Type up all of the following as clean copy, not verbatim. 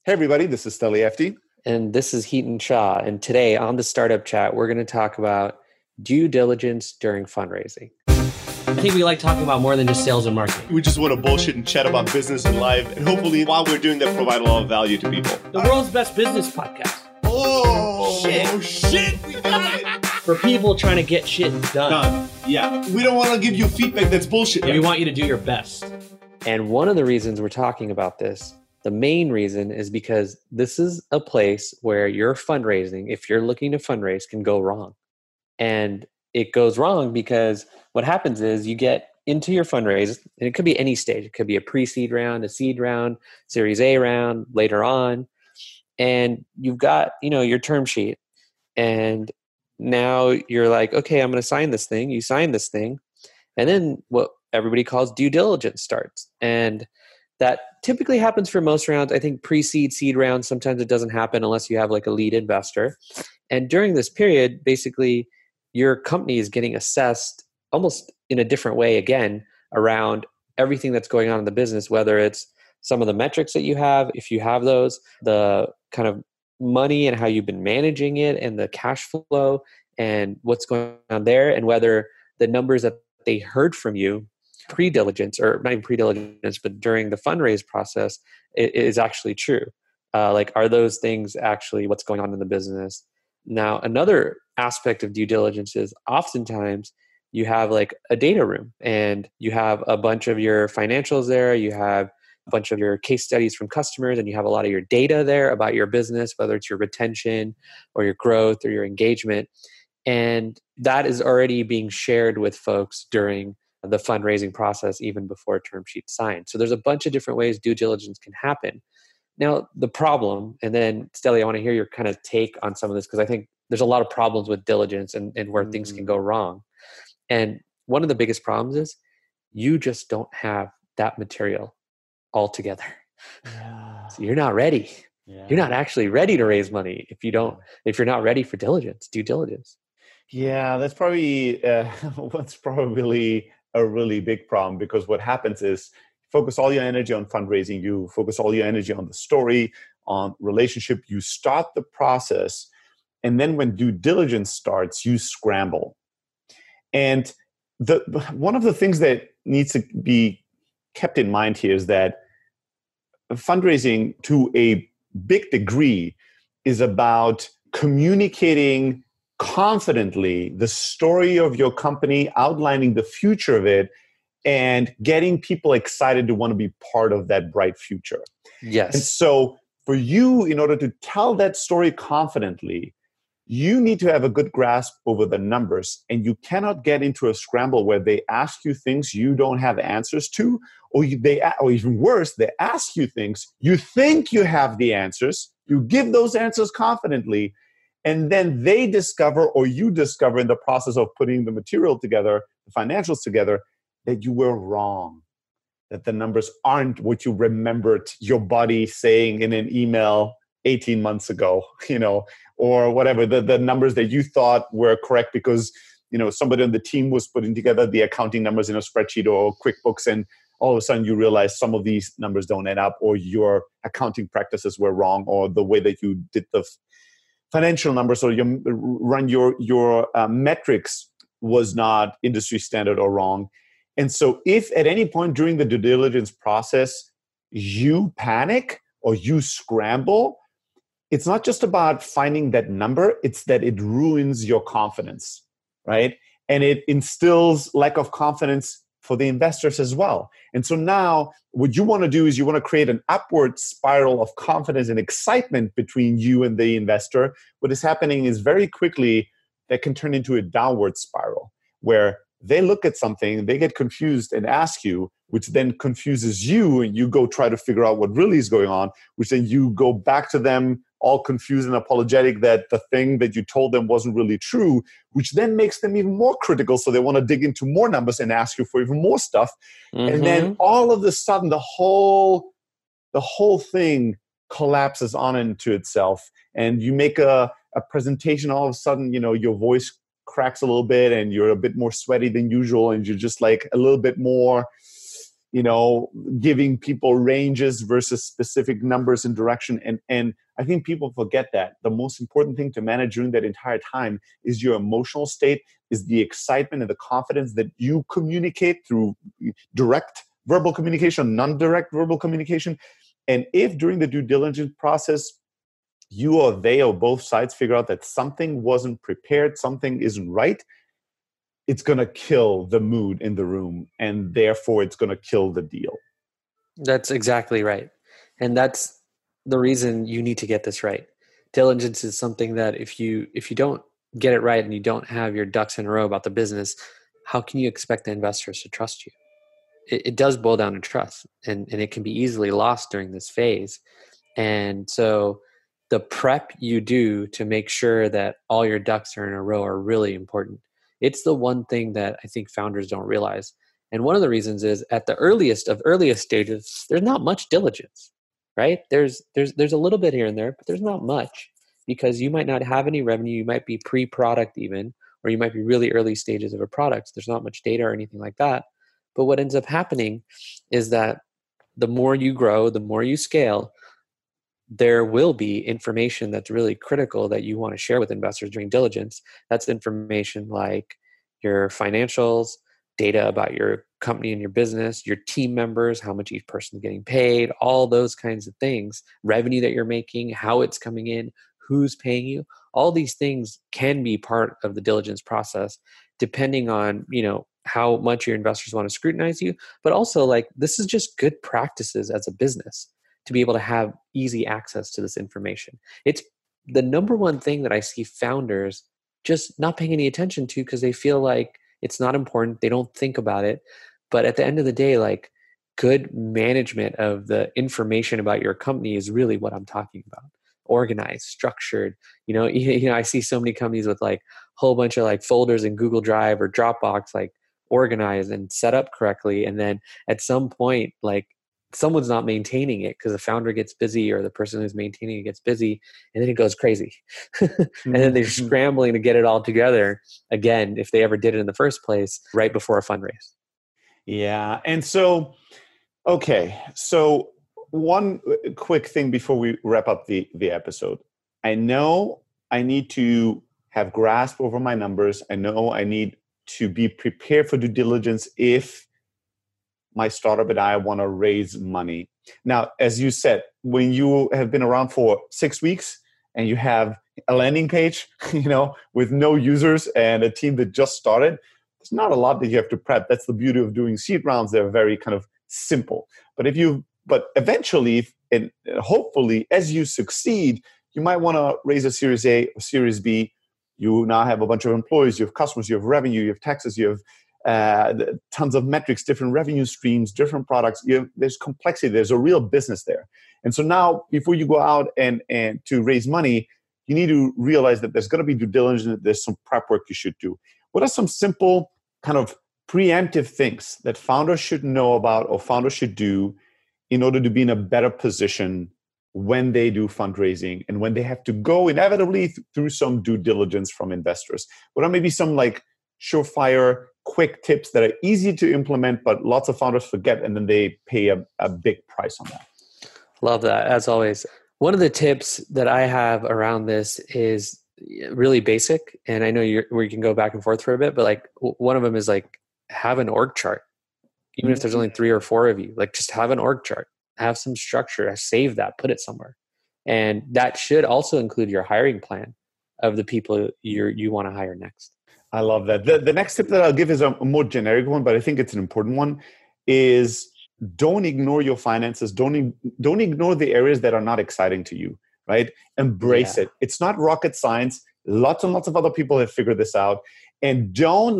Hey everybody, this is Steli FD. And this is Heaton Shah. And today on the Startup Chat, we're going to talk about due diligence during fundraising. I think we like talking about more than just sales and marketing. We just want to bullshit and chat about business and life. And hopefully while we're doing that, provide a lot of value to people. The world's best business podcast. Oh, shit. We got it. For people trying to get shit done. Yeah. We don't want to give you feedback that's bullshit. Yeah, we want you to do your best. And one of the reasons we're talking about this, the main reason, is because this is a place where your fundraising, if you're looking to fundraise, can go wrong. And it goes wrong because what happens is you get into your fundraise, and it could be any stage. It could be a pre-seed round, a seed round, Series A round, later on. And you've got, your term sheet. And now you're like, okay, I'm going to sign this thing. You sign this thing. And then what everybody calls due diligence starts. And that typically happens for most rounds. I think pre-seed, seed rounds, sometimes it doesn't happen unless you have like a lead investor. And during this period, basically, your company is getting assessed almost in a different way again around everything that's going on in the business, whether it's some of the metrics that you have, if you have those, the kind of money and how you've been managing it and the cash flow and what's going on there, and whether the numbers that they heard from you pre-diligence, or not even pre-diligence, but during the fundraise process, it is actually true. Are those things actually what's going on in the business? Now, another aspect of due diligence is oftentimes you have like a data room and you have a bunch of your financials there, you have a bunch of your case studies from customers, and you have a lot of your data there about your business, whether it's your retention or your growth or your engagement. And that is already being shared with folks during the fundraising process, even before a term sheet signed. So there's a bunch of different ways due diligence can happen. Now, the problem, and then Steli, I want to hear your kind of take on some of this, because I think there's a lot of problems with diligence and where things can go wrong. And one of the biggest problems is you just don't have that material all together. Yeah. So you're not ready. Yeah. You're not actually ready to raise money if you're not ready for due diligence. Yeah, that's probably what's probably a really big problem, because what happens is focus all your energy on fundraising, you focus all your energy on the story, on relationship, you start the process, and then when due diligence starts, you scramble. And one of the things that needs to be kept in mind here is that fundraising, to a big degree, is about communicating confidently the story of your company, outlining the future of it, and getting people excited to want to be part of that bright future. Yes. And so for you, in order to tell that story confidently, you need to have a good grasp over the numbers, and you cannot get into a scramble where they ask you things you don't have answers to, or even worse, they ask you things you think you have the answers, you give those answers confidently, and then they discover, or you discover in the process of putting the material together, the financials together, that you were wrong, that the numbers aren't what you remembered your body saying in an email 18 months ago, or whatever, the numbers that you thought were correct because, somebody on the team was putting together the accounting numbers in a spreadsheet or QuickBooks, and all of a sudden you realize some of these numbers don't add up, or your accounting practices were wrong, or the way that you did the financial numbers or you run your metrics was not industry standard or wrong. And so if at any point during the due diligence process you panic or you scramble, it's not just about finding that number, it's that it ruins your confidence, right? And it instills lack of confidence for the investors as well. And so now what you want to do is you want to create an upward spiral of confidence and excitement between you and the investor. What is happening is very quickly that can turn into a downward spiral where they look at something, they get confused and ask you, which then confuses you, and you go try to figure out what really is going on, which then you go back to them all confused and apologetic that the thing that you told them wasn't really true, which then makes them even more critical. So they want to dig into more numbers and ask you for even more stuff. Mm-hmm. And then all of a sudden, the whole thing collapses on into itself. And you make a presentation, all of a sudden, your voice cracks a little bit and you're a bit more sweaty than usual. And you're just like a little bit more, giving people ranges versus specific numbers and direction. And I think people forget that the most important thing to manage during that entire time is your emotional state, is the excitement and the confidence that you communicate through direct verbal communication, non-direct verbal communication. And if during the due diligence process, you or they or both sides figure out that something wasn't prepared, something isn't right, it's going to kill the mood in the room, and therefore it's going to kill the deal. That's exactly right. And that's the reason you need to get this right. Diligence is something that if you don't get it right and you don't have your ducks in a row about the business, how can you expect the investors to trust you? It does boil down to trust, and it can be easily lost during this phase. And so the prep you do to make sure that all your ducks are in a row are really important. It's the one thing that I think founders don't realize. And one of the reasons is at the earliest stages, there's not much diligence, right? There's a little bit here and there, but there's not much, because you might not have any revenue. You might be pre-product even, or you might be really early stages of a product. There's not much data or anything like that. But what ends up happening is that the more you grow, the more you scale, there will be information that's really critical that you want to share with investors during diligence. That's information like your financials, data about your company and your business, your team members, how much each person is getting paid, all those kinds of things, revenue that you're making, how it's coming in, who's paying you. All these things can be part of the diligence process, depending on, how much your investors want to scrutinize you. But also, like, this is just good practices as a business to be able to have easy access to this information. It's the number one thing that I see founders just not paying any attention to because they feel like it's not important. They don't think about it. But at the end of the day, like, good management of the information about your company is really what I'm talking about. Organized, structured. I see so many companies with like a whole bunch of like folders in Google Drive or Dropbox, like organized and set up correctly. And then at some point, like, someone's not maintaining it because the founder gets busy or the person who's maintaining it gets busy, and then it goes crazy. And then they're scrambling to get it all together again, if they ever did it in the first place, right before a fundraise. Yeah. And so, okay. So one quick thing before we wrap up the episode. I know I need to have grasp over my numbers. I know I need to be prepared for due diligence if my startup and I want to raise money. Now, as you said, when you have been around for 6 weeks and you have a landing page, with no users and a team that just started, there's not a lot that you have to prep. That's the beauty of doing seed rounds. They're very kind of simple. But eventually, and hopefully, as you succeed, you might want to raise a Series A or Series B. You now have a bunch of employees, you have customers, you have revenue, you have taxes, you have tons of metrics, different revenue streams, different products. There's complexity. There's a real business there. And so now, before you go out and to raise money, you need to realize that there's going to be due diligence, that there's some prep work you should do. What are some simple kind of preemptive things that founders should know about or founders should do in order to be in a better position when they do fundraising and when they have to go inevitably through some due diligence from investors? What are maybe some like surefire, quick tips that are easy to implement, but lots of founders forget, and then they pay a big price on that? Love that, as always. One of the tips that I have around this is really basic, and I know we can go back and forth for a bit, but like one of them is like have an org chart. Even if there's only 3 or 4 of you, like just have an org chart, have some structure, save that, put it somewhere. And that should also include your hiring plan of the people you want to hire next. I love that. The next tip that I'll give is a more generic one, but I think it's an important one, is don't ignore your finances. Don't ignore the areas that are not exciting to you, right? Embrace it. It's not rocket science. Lots and lots of other people have figured this out. And don't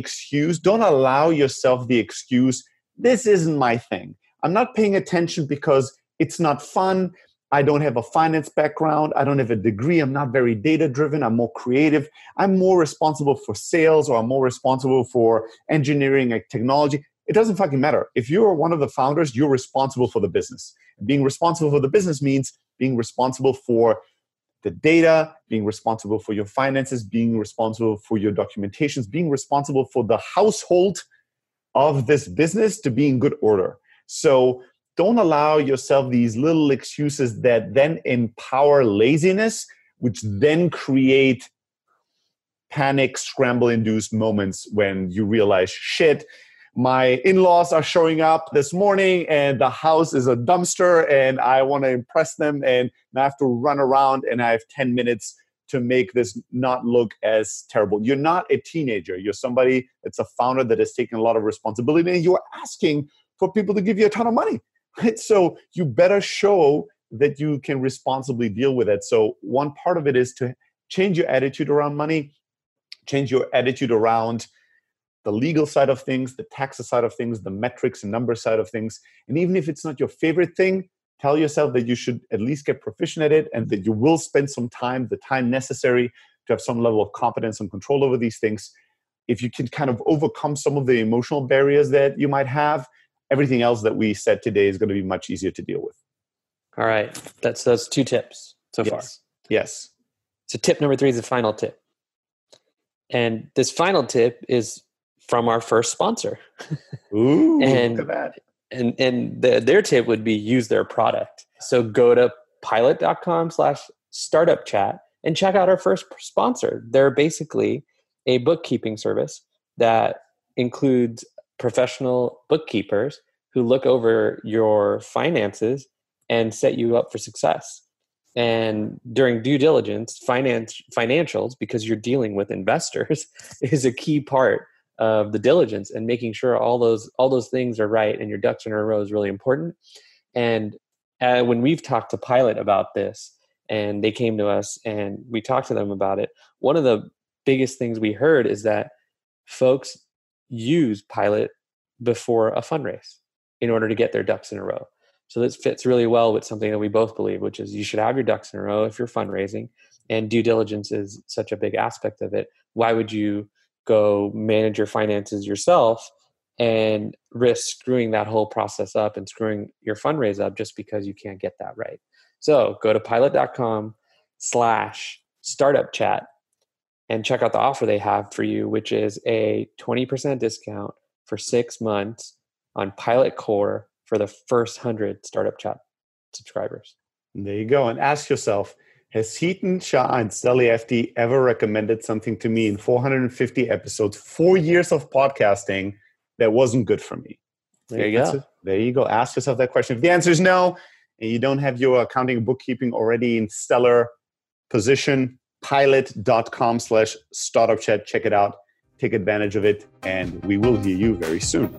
allow yourself the excuse, this isn't my thing. I'm not paying attention because it's not fun. I don't have a finance background. I don't have a degree. I'm not very data-driven. I'm more creative. I'm more responsible for sales, or I'm more responsible for engineering and technology. It doesn't fucking matter. If you're one of the founders, you're responsible for the business. Being responsible for the business means being responsible for the data, being responsible for your finances, being responsible for your documentations, being responsible for the household of this business to be in good order. So don't allow yourself these little excuses that then empower laziness, which then create panic, scramble-induced moments when you realize, shit, my in-laws are showing up this morning and the house is a dumpster and I want to impress them and I have to run around and I have 10 minutes to make this not look as terrible. You're not a teenager. You're somebody that's a founder that has taken a lot of responsibility and you're asking for people to give you a ton of money, right? So you better show that you can responsibly deal with it. So one part of it is to change your attitude around money, change your attitude around the legal side of things, the taxes side of things, the metrics and numbers side of things. And even if it's not your favorite thing, tell yourself that you should at least get proficient at it and that you will spend some time, the time necessary to have some level of competence and control over these things. If you can kind of overcome some of the emotional barriers that you might have, everything else that we said today is going to be much easier to deal with. All right. That's 2 tips so far. Yes. So tip number 3 is the final tip. And this final tip is from our first sponsor. Ooh, and, look at that. And their tip would be use their product. So go to pilot.com/startupchat and check out our first sponsor. They're basically a bookkeeping service that includes professional bookkeepers who look over your finances and set you up for success. And during due diligence, financials, because you're dealing with investors, is a key part of the diligence, and making sure all those things are right and your ducks in a row is really important. And when we've talked to Pilot about this, and they came to us and we talked to them about it, one of the biggest things we heard is that folks use Pilot before a fundraise in order to get their ducks in a row. So this fits really well with something that we both believe, which is you should have your ducks in a row if you're fundraising, and due diligence is such a big aspect of it. Why would you go manage your finances yourself and risk screwing that whole process up and screwing your fundraise up just because you can't get that right? So go to pilot.com/startupchat and check out the offer they have for you, which is a 20% discount for 6 months on Pilot Core for the first 100 Startup Chat subscribers. There you go. And ask yourself, has Hiten Shah and Steli FD ever recommended something to me in 450 episodes, 4 years of podcasting that wasn't good for me? There you go. There you go. Ask yourself that question. If the answer is no, and you don't have your accounting and bookkeeping already in stellar position, pilot.com/startupchat. Check it out. Take advantage of it. And we will hear you very soon.